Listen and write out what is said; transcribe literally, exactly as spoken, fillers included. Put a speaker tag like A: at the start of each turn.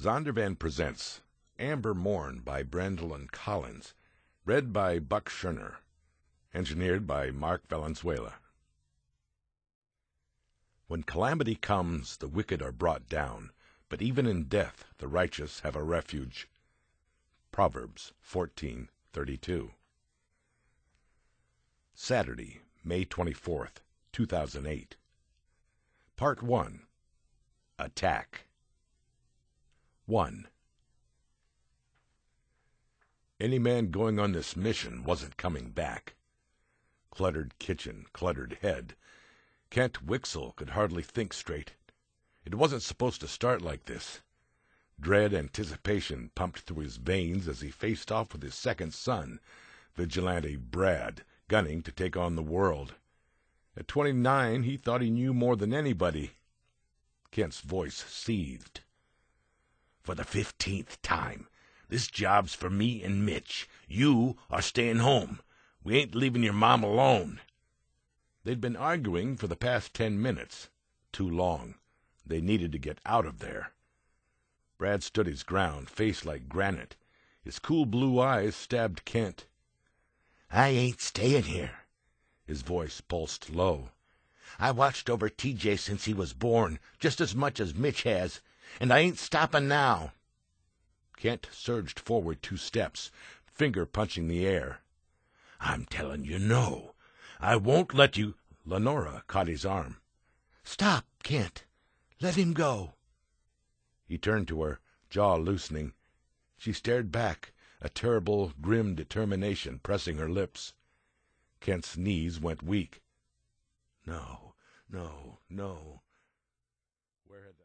A: Zondervan presents Amber Morn by Brandolin Collins, read by Buck Scherner, engineered by Mark Valenzuela. When calamity comes, the wicked are brought down, but even in death the righteous have a refuge. Proverbs fourteen thirty-two. Saturday, May twenty-fourth, two thousand eight. Part one. Attack. one. Any man going on this mission wasn't coming back. Cluttered kitchen, cluttered head. Kent Wixell could hardly think straight. It wasn't supposed to start like this. Dread anticipation pumped through his veins as he faced off with his second son, Vigilante Brad, gunning to take on the world. At twenty-nine, he thought he knew more than anybody. Kent's voice seethed. For the fifteenth time, this job's for me and Mitch. You are staying home. We ain't leaving your mom alone. They'd been arguing for the past ten minutes. Too long. They needed to get out of there. Brad stood his ground, face like granite. His cool blue eyes stabbed Kent. I ain't staying here. His voice pulsed low. I watched over T J since he was born, just as much as Mitch has, and I ain't stopping now. Kent surged forward two steps, finger punching the air. I'm telling you no. I won't let you. Lenora caught his arm. Stop, Kent. Let him go. He turned to her, jaw loosening. She stared back, a terrible, grim determination pressing her lips. Kent's knees went weak. No, no, no. Where had that